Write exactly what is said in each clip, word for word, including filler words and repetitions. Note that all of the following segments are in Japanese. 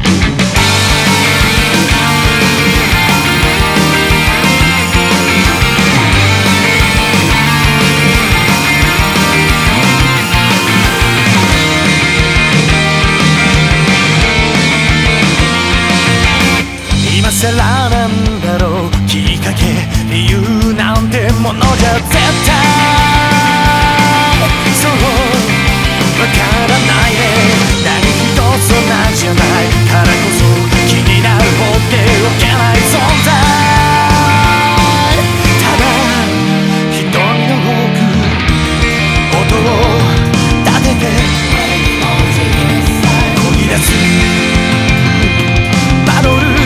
さらなんだろう、きっかけ理由なんてものじゃ絶対そうわからないね。何一つ同じじゃないからこそ気になる放っておけない存在。ただ瞳の奥音を立ててこぎ出すバトル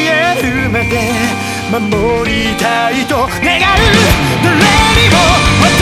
守りたいと願う。誰にも